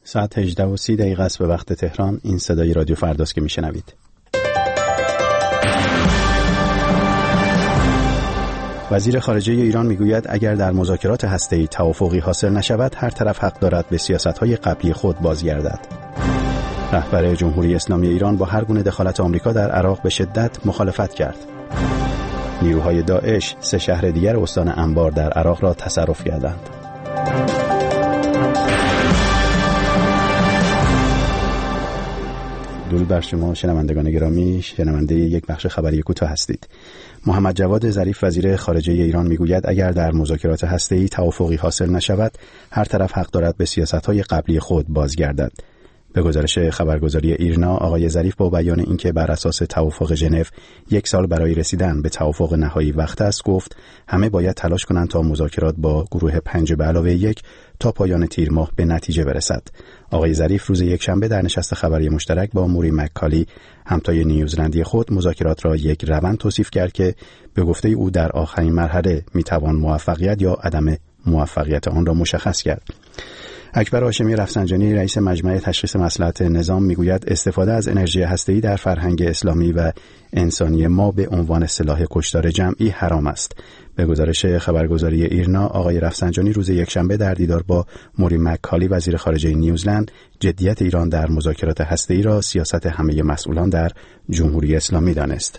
ساعت 18:30 است به وقت تهران. این صدای رادیو فرداست که میشنوید. وزیر خارجه ایران میگوید اگر در مذاکرات هسته‌ای توافقی حاصل نشود، هر طرف حق دارد به سیاست‌های قبلی خود بازگردد. رهبر جمهوری اسلامی ایران با هر گونه دخالت آمریکا در عراق به شدت مخالفت کرد. نیروهای داعش 3 شهر دیگر استان انبار در عراق را تصرف کردند. درود بر شما شنوندگان گرامی، شنونده یک بخش خبری کوتاه هستید. محمد جواد ظریف وزیر خارجه ایران میگوید اگر در مذاکرات هسته‌ای توافقی حاصل نشود، هر طرف حق دارد به سیاست‌های قبلی خود بازگردد. به گزارش خبرگزاری ایرنا، آقای ظریف با بیان اینکه بر اساس توافق ژنو 1 سال برای رسیدن به توافق نهایی وقت است، گفت همه باید تلاش کنند تا مذاکرات با گروه 5+1 تا پایان تیر ماه به نتیجه برسد. آقای ظریف روز یکشنبه در نشست خبری مشترک با موری مک‌کالی، همتای نیوزلندی خود، مذاکرات را یک روند توصیف کرد که به گفته او در آخرین مرحله میتوان موفقیت یا عدم موفقیت آن را مشخص کرد. اکبر هاشمی رفسنجانی، رئیس مجمع تشخیص مصلحت نظام، میگوید استفاده از انرژی هسته‌ای در فرهنگ اسلامی و انسانی ما به عنوان سلاح کشتار جمعی حرام است. به گزارش خبرگزاری ایرنا، آقای رفسنجانی روز یکشنبه در دیدار با موری مک‌کالی، وزیر خارجه نیوزلند، جدیت ایران در مذاکرات هسته‌ای را سیاست همه مسئولان در جمهوری اسلامی دانست.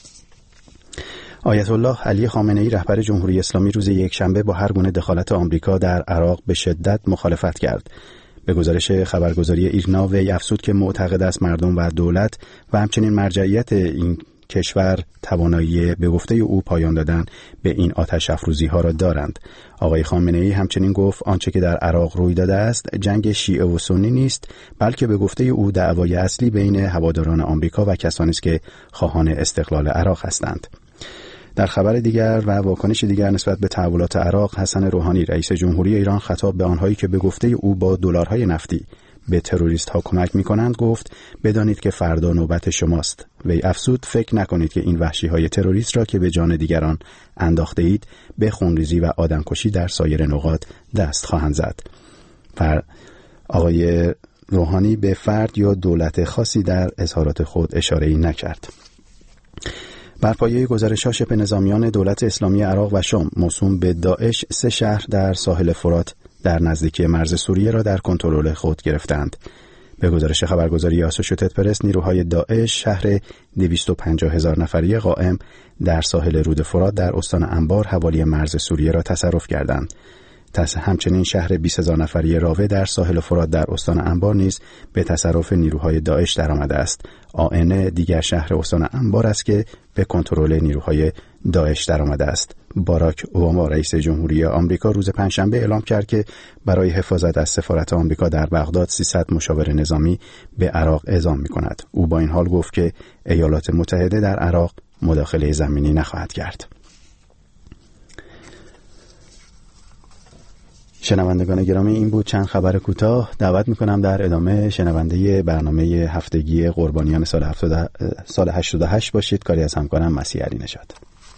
آیت الله علی خامنه‌ای، رهبر جمهوری اسلامی، روز یکشنبه با هر گونه دخالت آمریکا در عراق به شدت مخالفت کرد. به گزارش خبرگزاری ایرنا، وی افزود که معتقد است مردم و دولت و همچنین مرجعیت این کشور توانایی به گفته او پایان دادن به این آتش افروزی‌ها را دارند. آقای خامنه‌ای همچنین گفت آنچه که در عراق روی داده است جنگ شیعه و سنی نیست، بلکه به گفته او دعوای اصلی بین هواداران آمریکا و کسانی است که خواهان استقلال عراق هستند. در خبر دیگر و واکنش دیگر نسبت به تحولات عراق، حسن روحانی، رئیس جمهوری ایران، خطاب به آنهایی که به گفته او با دلارهای نفتی به تروریست ها کمک می کنند گفت بدانید که فردا نوبت شماست. وی افزود فکر نکنید که این وحشی های تروریست را که به جان دیگران انداخته اید به خونریزی و آدمکشی در سایر نقاط دست خواهند زد. آقای روحانی به فرد یا دولت خاصی در اظهارات خود اشاره‌ای نکرد. بر پایه گزارش‌ها، شبه نظامیان دولت اسلامی عراق و شام موسوم به داعش 3 شهر در ساحل فرات در نزدیکی مرز سوریه را در کنترل خود گرفتند. به گزارش خبرگزاری آسوشیتد پرس، نیروهای داعش شهر 250,000 نفری قائم در ساحل رود فرات در استان انبار حوالی مرز سوریه را تصرف کردند. همچنین شهر 20,000 نفری راوه در ساحل فرات در استان انبار نیز به تصرف نیروهای داعش درآمده است. آن دیگر شهر استان انبار است که به کنترل نیروهای داعش درآمده است. باراک اوباما، رئیس جمهوری آمریکا، روز پنجشنبه اعلام کرد که برای حفاظت از سفارت آمریکا در بغداد 300 مشاور نظامی به عراق اعزام می‌کند. او با این حال گفت که ایالات متحده در عراق مداخله زمینی نخواهد کرد. شنوندگان گرامی، این بود چند خبر کوتاه. دعوت میکنم در ادامه شنونده برنامه هفتگی قربانیان سال 88 باشید. کاری از همکارم مسیح علی نژاد.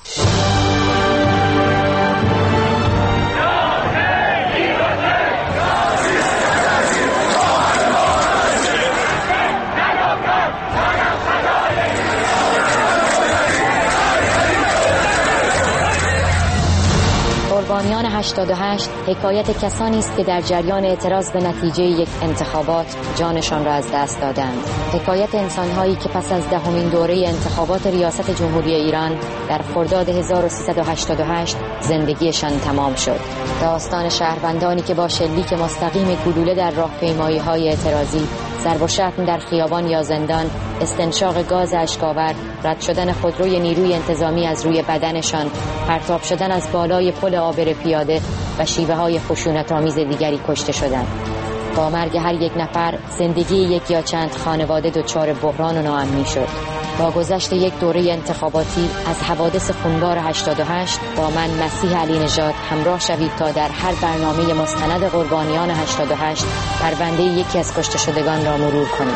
قربانیان 88 حکایت کسانی است که در جریان اعتراض به نتیجه یک انتخابات جانشان را از دست دادند. حکایت انسان‌هایی که پس از 10مین دوره انتخابات ریاست جمهوری ایران در خرداد 1388 زندگیشان تمام شد. داستان شهروندانی که با شلیک مستقیم گلوله در راهپیمایی‌های اعتراضی، ضرب و شتم در خیابان یا زندان، استنشاق گاز اشک‌آور، رد شدن خودروی نیروی انتظامی از روی بدنشان، پرتاب شدن از بالای پل عابر پیاده و شیوه‌های خشونت‌آمیز دیگری کشته شدند. با مرگ هر یک نفر، زندگی یک یا چند خانواده دچار بحران و ناامنی شد. با گذشت یک دوره انتخاباتی از حوادث خونبار 88 با من مسیح علی نژاد همراه شوید تا در هر برنامه مستند قربانیان 88 پرونده یکی از کشته شدگان را مرور کنیم.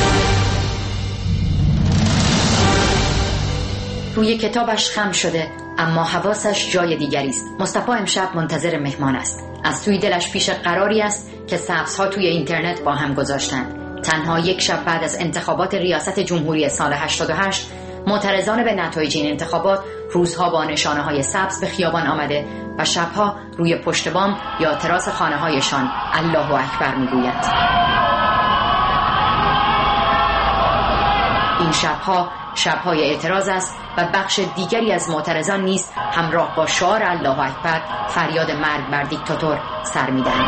روی کتابش خم شده، اما حواسش جای دیگری است. مصطفی امشب منتظر مهمان است. از سوی دلش پیش قراری است که سبزها توی اینترنت با هم گذاشتند. تنها یک شب بعد از انتخابات ریاست جمهوری سال 88 معترضان به نتایج این انتخابات روزها با نشانه‌های سبز به خیابان آمده و شبها روی پشت بام یا تراس خانه‌هایشان الله اکبر می‌گویند. این شب‌های اعتراض است و بخش دیگری از معترضان نیز همراه با شعار الله اکبر فریاد مرگ بر دیکتاتور سر می‌دهند.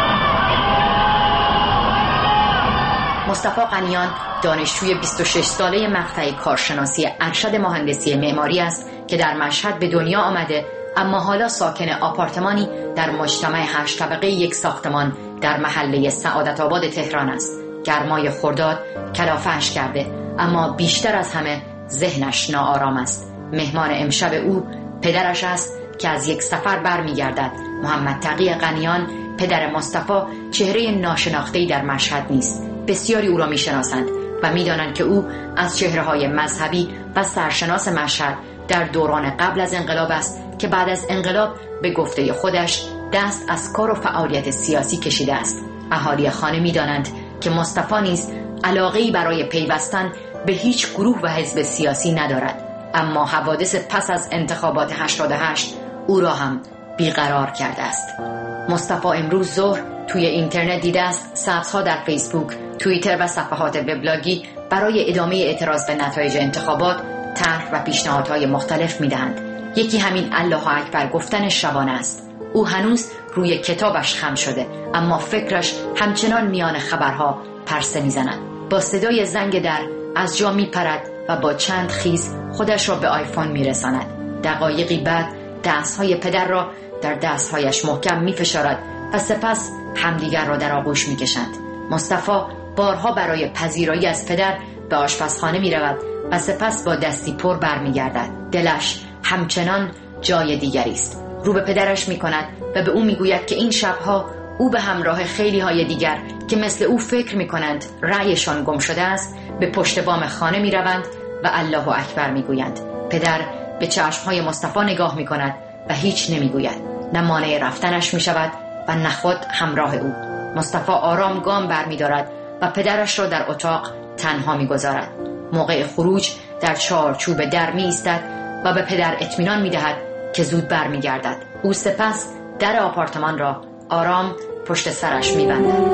مصطفی غنیان دانشجوی 26 ساله مقطع کارشناسی ارشد مهندسی معماری است که در مشهد به دنیا آمده، اما حالا ساکن آپارتمانی در مجتمع 8 طبقه یک ساختمان در محله سعادت آباد تهران است. گرمای خرداد کلافه‌اش کرده، اما بیشتر از همه ذهنش ناآرام است. مهمان امشب او پدرش است که از یک سفر برمیگردد. محمد تقی غنیان، پدر مصطفی، چهره ناشناخته‌ای در مشهد نیست. بسیاری او را میشناسند و میدانند که او از چهره‌های مذهبی و سرشناس مشهد در دوران قبل از انقلاب است که بعد از انقلاب به گفته خودش دست از کار و فعالیت سیاسی کشیده است. اهالی خانه میدانند که مصطفی نیز علاقه‌ای برای پیوستن به هیچ گروه و حزب سیاسی ندارد، اما حوادث پس از انتخابات 88 او را هم بیقرار کرده است. مصطفی امروز ظهر توی اینترنت دیده است سبزها در فیسبوک، توییتر و صفحات وبلاگی برای ادامه اعتراض به نتایج انتخابات طرح و پیشنهادهای مختلف میدهند. یکی همین الله اکبر گفتن شبانه است. او هنوز روی کتابش خم شده، اما فکرش همچنان میان خبرها پرسه میزند. با صدای زنگ در از جا میپرد و با چند خیز خودش را به آیفون میرساند. دقایقی بعد دستهای پدر را در دستهایش محکم میفشارد و سپس همدیگر را در آغوش میکشند. مصطفی بارها برای پذیرایی از پدر به آشپزخانه میرود و سپس با دستی پر برمیگردد. دلش همچنان جای دیگری است. رو به پدرش میکند و به او میگوید که این شبها او به همراه خیلی های دیگر که مثل او فکر میکنند رأیشان گم شده است به پشت بام خانه میروند و الله اکبر میگویند. پدر به چشمهای مصطفی نگاه میکند و هیچ نمیگوید. نه مانع رفتنش میشود و نه خود همراه او. مصطفی آرام گام برمیدارد و پدرش را در اتاق تنها میگذارد. موقع خروج در چارچوب در میایستد و به پدر اطمینان میدهد که زود برمیگردد. او سپس در آپارتمان را آرام پشت سرش میبندد.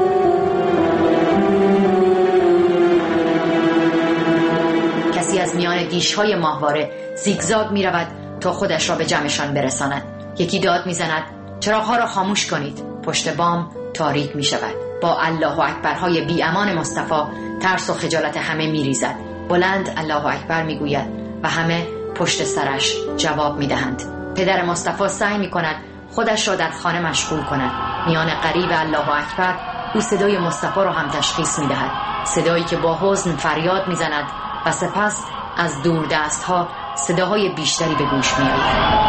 کسی از میان دیش‌های ماهواره زیگزاگ میرود تا خودش را به جمعشان برساند. یکی داد میزند چراغ‌ها را خاموش کنید. پشت بام تاریک میشود. با الله اکبرهای بی امان مصطفی ترس و خجالت همه میریزد. بلند الله اکبر میگوید و همه پشت سرش جواب میدهند. پدر مصطفی سعی میکند خودش را در خانه مشغول کند. میان قریب الله اکبر او صدای مصطفی را هم تشخیص میدهد. صدایی که با حزن فریاد میزند و سپس از دور دستها صداهای بیشتری به گوش میآید.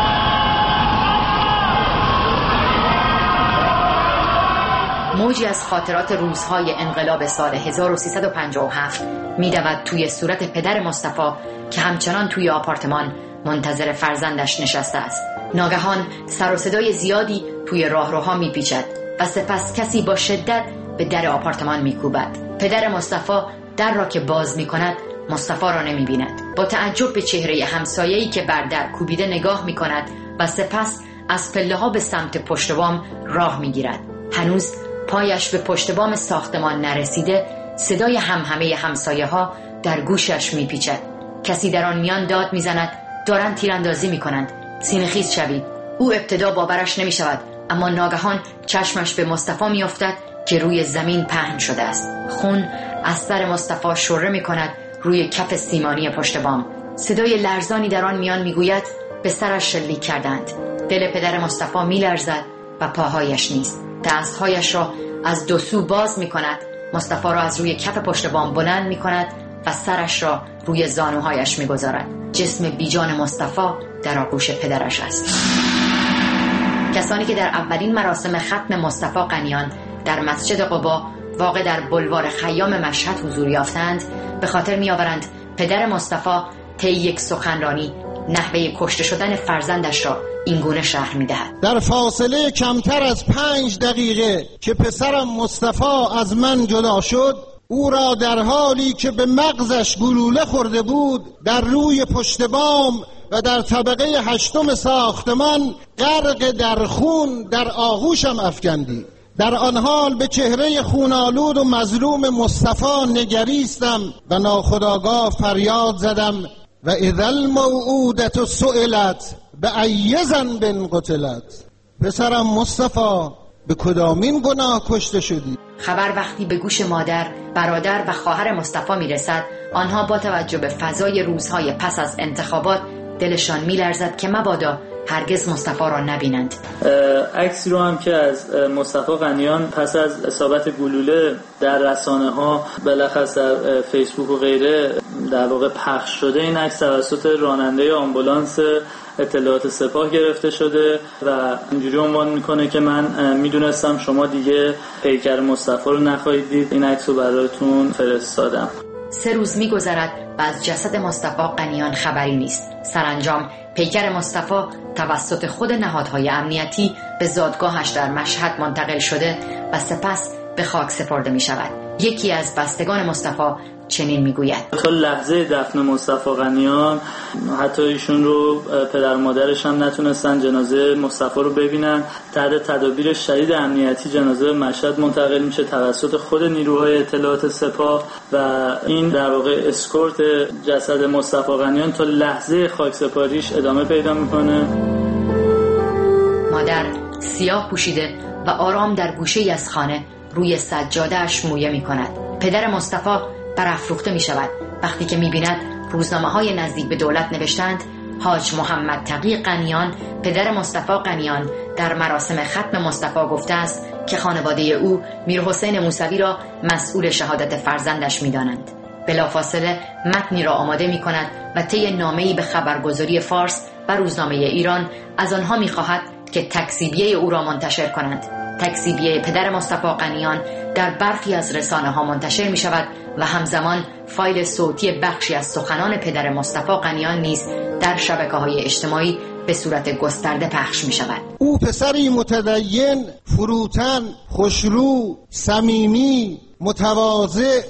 موجی از خاطرات روزهای انقلاب سال 1357 میدود توی صورت پدر مصطفی که همچنان توی آپارتمان منتظر فرزندش نشسته است. ناگهان سر و صدای زیادی توی راهروها میپیچد و سپس کسی با شدت به در آپارتمان میکوبد. پدر مصطفی در را که باز میکند مصطفی را نمیبیند. با تعجب به چهره همسایه‌ای که بر در کوبیده نگاه میکند و سپس از پله‌ها به سمت پشت بام راه میگیرد. هنوز پایش به پشت بام ساختمان نرسیده صدای همهمه همسایه‌ها در گوشش میپیچد. کسی در آن میان داد میزند دارند تیراندازی میکنند، سینه‌خیز شوید. او ابتدا باورش نمیشود، اما ناگهان چشمش به مصطفی میافتد که روی زمین پهن شده است. خون از سر مصطفی شره میکند روی کف سیمانی پشت بام. صدای لرزانی در آن میان میگوید به سرش شلیک کردند. دل پدر مصطفی میلرزد و پاهایش نیست. دستهایش را از دو سو باز میکند. مصطفی را از روی کف پشت بام بلند میکند و سرش را روی زانوهایش میگذارد. جسم بیجان مصطفی در آغوش پدرش است. کسانی که در اولین مراسم ختم مصطفی غنیان در مسجد قبا واقع در بلوار خیام مشهد حضور یافتند به خاطر میآورند پدر مصطفی طی یک سخنرانی نحوه کشته شدن فرزندش را اینگونه شرح می‌دهد: در فاصله کمتر از 5 دقیقه که پسرم مصطفی از من جدا شد، او را در حالی که به مغزش گلوله خورده بود در روی پشت بام و در طبقه 8 ساختمان غرق در خون در آغوشم افکندی. در آن حال به چهره خونالود و مظلوم مصطفی نگریستم و ناخودآگاه فریاد زدم: و اذا الموعودة سئلت بأی ذنب قتلت. پسرم مصطفی، به کدامین گناه کشته شدی؟ خبر وقتی به گوش مادر، برادر و خواهر مصطفی میرسد، آنها با توجه به فضای روزهای پس از انتخابات دلشان میلرزد که مبادا هرگز مصطفی را نبینند. عکسی رو هم که از مصطفی قنیان پس از اصابت گلوله در رسانه ها بلخص در فیسبوک و غیره در واقع پخش شده، این عکس توسط راننده آمبولانس اطلاعات سپاه گرفته شده و اینجوری عنوان میکنه که من میدونستم شما دیگه پیکر مصطفی رو نخواهید دید، این عکس رو براتون فرستادم. 3 روز میگذرد و از جسد مصطفی قنیان خبری نیست. سرانجام پیکر مصطفی توسط خود نهادهای امنیتی به زادگاهش در مشهد منتقل شده و سپس به خاک سپرده می شود. یکی از بستگان مصطفی چنین میگوید: تا لحظه دفن مصطفی قنیان حتی ایشون رو پدر و مادرش هم نتونستن جنازه مصطفی رو ببینن. تحت تدابیر شدید امنیتی جنازه مشهد منتقل میشه توسط خود نیروهای اطلاعات سپاه و این در واقع اسکورت جسد مصطفی قنیان تا لحظه خاکسپاریش ادامه پیدا میکنه. مادر سیاه پوشیده و آرام در گوشه از خانه روی سجاده‌اش مویه میکند. پدر مصطفی برافروخته می شود وقتی که می بیند روزنامه های نزدیک به دولت نوشتند حاج محمد تقی قنیان، پدر مصطفی قنیان، در مراسم ختم مصطفی گفته است که خانواده او میرحسین موسوی را مسئول شهادت فرزندش می دانند. بلافاصله متنی را آماده می کند و طی نامه‌ای به خبرگزاری فارس و روزنامه ایران از آنها می خواهد که تکذیبیه او را منتشر کنند. تکذیبیه پدر مصطفی قنیان در برخی از رسانه ها منتشر می شود و همزمان فایل صوتی بخشی از سخنان پدر مصطفی قنیان نیز در شبکه‌های اجتماعی به صورت گسترده پخش می شود. او پسری متدین، فروتن، خوشرو، صمیمی، متواضع،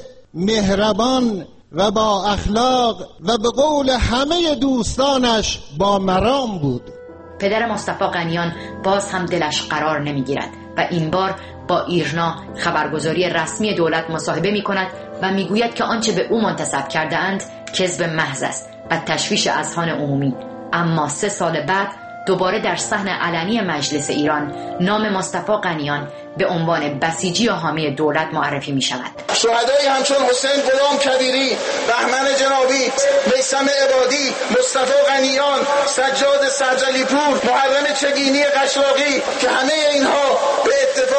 مهربان و با اخلاق و به قول همه دوستانش با مرام بود. پدر مصطفی قنیان باز هم دلش قرار نمیگیرد و این بار با ایرنا خبرگزاری رسمی دولت مصاحبه می کند و می گوید که آنچه به او منتسب کرده اند کذب محض است و تشویش اذهان عمومی. اما 3 سال بعد دوباره در صحن علنی مجلس ایران نام مصطفی قنیان به عنوان بسیجی و حامی دولت معرفی می شود. شهدایی همچون حسین غلام کبیری، بهمن جنابی، میثم عبادی، مصطفی قنیان، سجاد سرجلی پور، محرم چگینی قشلاقی که همه اینها به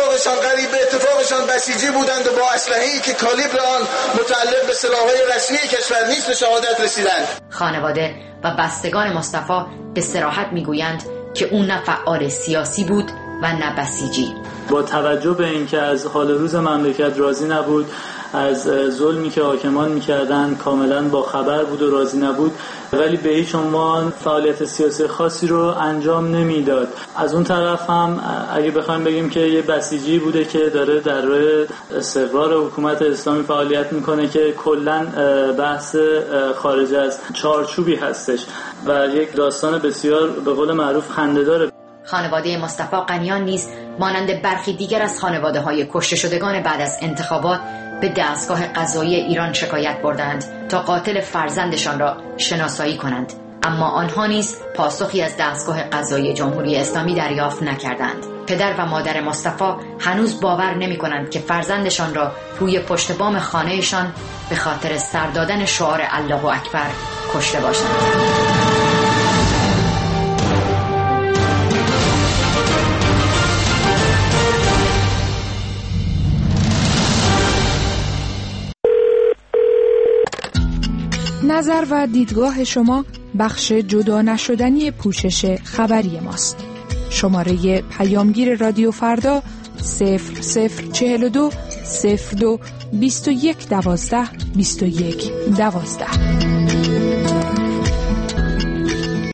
اتفاقشان بسیجی بودند و با اسلحه‌ای که کالیبر آن متعلق به سلاح‌های رسمی کشور نیست به شهادت رسیدند. خانواده و بستگان مصطفی به صراحت میگویند که او نه فعال سیاسی بود و نه بسیجی. با توجه به اینکه از حال روز مملکت راضی نبود، از ظلمی که حاکمان میکردن کاملا با خبر بود و راضی نبود، ولی به هیچ عنوان فعالیت سیاسی خاصی رو انجام نمیداد. از اون طرف هم اگه بخوایم بگیم که یه بسیجی بوده که داره در راه استقرار حکومت اسلامی فعالیت میکنه که کلا بحث خارج از چارچوبی هستش و یک داستان بسیار به قول معروف خنده‌داره. خانواده مصطفی قنیان نیز مانند برخی دیگر از خانواده‌های کشته شدگان بعد از انتخابات به دستگاه قضایی ایران شکایت بردند تا قاتل فرزندشان را شناسایی کنند، اما آنها نیز پاسخی از دستگاه قضایی جمهوری اسلامی دریافت نکردند. پدر و مادر مصطفی هنوز باور نمی‌کنند که فرزندشان را روی پشت بام خانه‌شان به خاطر سر دادن شعار الله اکبر کشته باشند. نظر و دیدگاه شما بخش جدا نشدنی پوشش خبری ماست. شماره پیامگیر رادیو فردا 0042 02 21 12 21 12.